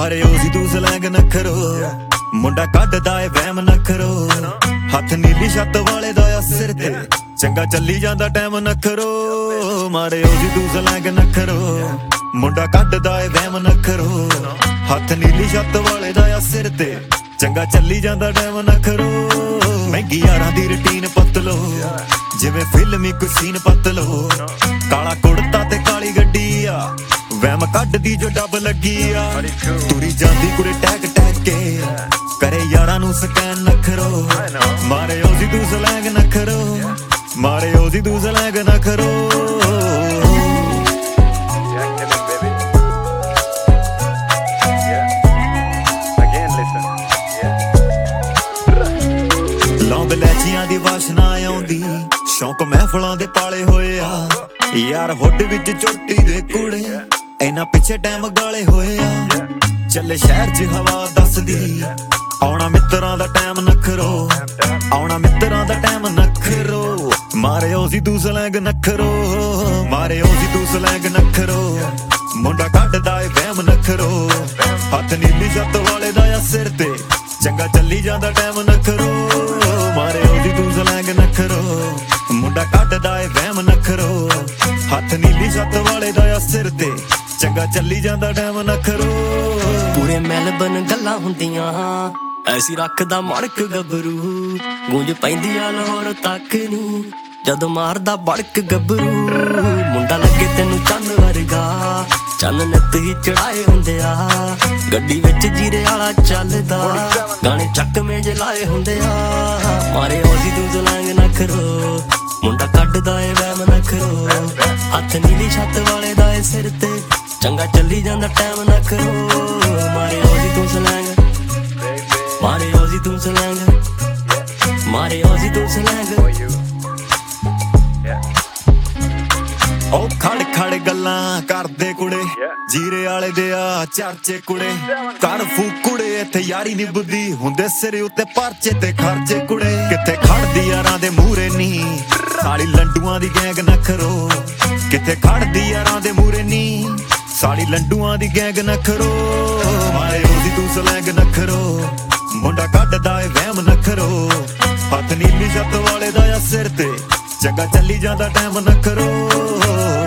ਮਾਰੇ ਸੀ ਤੂੰ ਸਲੈਂਗ ਨਖਰੋ ਮੁੰਡਾ ਕੱਢਦਾ ਏ ਵਹਿਮ ਨਖਰੋ ਹੱਥ ਨੀਲੀ ਛੱਤ ਵਾਲੇ ਦਾ ਆ ਸਿਰ ਤੇ ਚੰਗਾ ਚੱਲੀ ਜਾਂਦਾ ਟਾਈਮ ਨਖਰੋ ਮਾਰੇ ਸੀ ਤੂੰ ਸਲੈਂਗ ਨਖਰੋ ਮੁੰਡਾ ਕੱਢਦਾ ਏ ਵਹਿਮ ਨਖਰੋ ਹੱਥ ਨੀਲੀ ਛੱਤ ਵਾਲੇ ਦਾ ਆ ਸਿਰ ਤੇ ਚੰਗਾ ਚੱਲੀ ਜਾਂਦਾ ਟਾਈਮ ਨਖਰੋ ਮਹਿੰਗੀ ਯਾਰਾਂ ਦੀ ਰੁਟੀਨ ਪਤਲੋ ਜਿਵੇਂ ਫਿਲਮੀ ਕੋਈ ਸੀਨ ਪਤਲੋ ਕਾਲਾ ਕੁੜਤਾ ਤੇ ਕਾਲੀ ਗੱਡੀ ਆ ਵਹਿਮ ਕੱਢਦੀ ਜੋ ਡੱਬ ਲੱਗੀ ਆ ਤੁਰੀ ਜਾਂਦੀ ਕੁੜੇ ਟੈਕ ਟੈਕ ਕੇ ਕਰੇ ਯਾਰਾਂ ਨੂੰ ਸਕੈਨ ਨਖਰੋ ਮਾਰੇ ਸੀ ਤੂੰ ਸਲੈਂਗ ਨਖਰੋ ਮਾਰੇ ਸੀ ਤੂੰ ਸਲੈਂਗ ਨਖਰੋ ਲੈਚੀਆਂ ਦੀ ਵਾਸ਼ਨਾ ਆਉਂਦੀ ਸ਼ੌਂਕ ਮਹਿਫਲਾਂ ਦੇ ਪਾਲੇ ਹੋਏ ਆ ਯਾਰ ਹੁੱਡ ਵਿੱਚ ਚੋਟੀ ਦੇ ਕੁੜੇ ਇਹਨਾਂ ਪਿੱਛੇ ਟਾਈਮ ਗਾਲੇ ਹੋਏ ਆ ਚੱਲੇ ਸ਼ਹਿਰ 'ਚ ਹਵਾ ਦੱਸਦੀ ਆਉਣਾ ਮਿੱਤਰਾਂ ਦਾ ਟਾਈਮ ਨਖਰੋ ਆਉਣਾ ਮਿੱਤਰਾਂ ਦਾ ਟਾਈਮ ਨਖਰੋ ਮਾਰੇ ਸੀ ਤੂੰ ਸਲੈਂਗ ਨਖਰੋ ਮਾਰੇ ਸੀ ਤੂੰ ਸਲੈਂਗ ਨਖਰੋ ਮੁੰਡਾ ਕੱਢਦਾ ਏ ਵਹਿਮ ਨਖਰੋ ਹੱਥ ਨੀਲੀ ਛੱਤ ਵਾਲੇ ਦਾ ਆ ਸਿਰ ਤੇ ਚੰਗਾ ਚੱਲੀ ਜਾਂਦਾ ਟਾਈਮ ਨਖਰੋ ਮਾਰੇ ਸੀ ਤੂੰ ਸਲੈਂਗ ਨਖਰੋ ਮੁੰਡਾ ਕੱਢਦਾ ਏ ਵਹਿਮ ਨਖਰੋ ਹੱਥ ਨੀਲੀ ਛੱਤ ਵਾਲੇ ਦਾ ਆ ਸਿਰ ਤੇ ਚੰਗਾ ਚੱਲੀ ਜਾਂਦਾ ਟਾਈਮ ਨਖਰੋ ਪੂਰੇ ਮੈਲਬਨ ਗੱਲਾਂ ਹੁੰਦੀਆਂ ਐਸੀ ਰੱਖਦਾ ਮੜਕ ਗੱਭਰੂ ਗੂੰਜ ਪੈਂਦੀ ਆ ਲਾਹੌਰ ਤੱਕ ਨੀ ਜਦੋਂ ਮਾਰਦਾ ਬੜਕ ਗੱਭਰੂ ਮੁੰਡਾ ਲੱਗੇ ਤੈਨੂੰ ਚੰਨ ਵਰਗਾ ਚੰਨ ਨਿੱਤ ਹੀ ਚੜਾਏ ਹੁੰਦੇ ਆ ਗੱਡੀ ਵਿੱਚ ਜੀਰੇ ਵਾਲਾ ਚੱਲਦਾ ਗਾਣੇ ਚੱਕਵੇਂ ਜੇ ਲਾਏ ਹੁੰਦੇ ਆ ਮਾਰੇ ਸੀ ਤੂੰ ਸਲੈਂਗ ਨਖਰੋ ਮੁੰਡਾ ਕੱਢਦਾ ਏ ਵਹਿਮ ਨਖਰੋ ਹੱਥ ਨੀਲੀ ਛੱਤ ਵਾਲੇ ਦਾ ਏ ਸਿਰ ਤੇ ਚੰਗਾ ਚੱਲੀ ਜਾਂਦਾ ਟਾਈਮ ਨਖਰੋ ਮਾਰੇ ਸੀ ਤੂੰ ਸਲੈਂਗ ਮਾਰੇ ਸੀ ਤੂੰ ਸਲੈਂਗ ਮਾਰੇ ਸੀ ਤੂੰ ਸਲੈਂਗ ਉਹ ਖੜ ਖੜ ਗੱਲਾਂ ਕਰਦੇ ਕੁੜੇ ਜੀਰੇ ਵਾਲੇ ਦੇ ਆ ਚਰਚੇ ਕੁੜੇ ਕਰ ਫੂਕ ਕੁੜੇ ਇੱਥੇ ਯਾਰੀ ਨਿਭਦੀ ਹੁੰਦੇ ਸਿਰ ਉੱਤੇ ਪਰਚੇ ਤੇ ਖਰਚੇ ਕੁੜੇ ਕਿੱਥੇ ਖੜਦੀ ਯਾਰਾਂ ਦੇ ਮੂਹਰੇ ਨੀ ਸਾਲੀ ਲੰਡੂਆਂ ਦੀ ਗੈਂਗ ਨਖਰੋ ਕਿੱਥੇ ਖੜਦੀ ਯਾਰਾਂ ਦੇ ਮੂਹਰੇ ਨੀ ਸਾਲੀ ਲੰਡੂਆਂ ਦੀ ਗੈਂਗ ਨਖਰੋ ਮਾਰੇ ਸੀ ਤੂੰ ਸਲੈਂਗ ਨਖਰੋ ਮੁੰਡਾ ਕੱਢਦਾ ਏ ਵਹਿਮ ਨਖਰੋ ਹੱਥ ਨੀਲੀ ਛੱਤ ਵਾਲੇ ਦਾ ਆ ਸਿਰ ਤੇ ਚੰਗਾ ਚੱਲੀ ਜਾਂਦਾ ਟਾਈਮ ਨਖਰੋ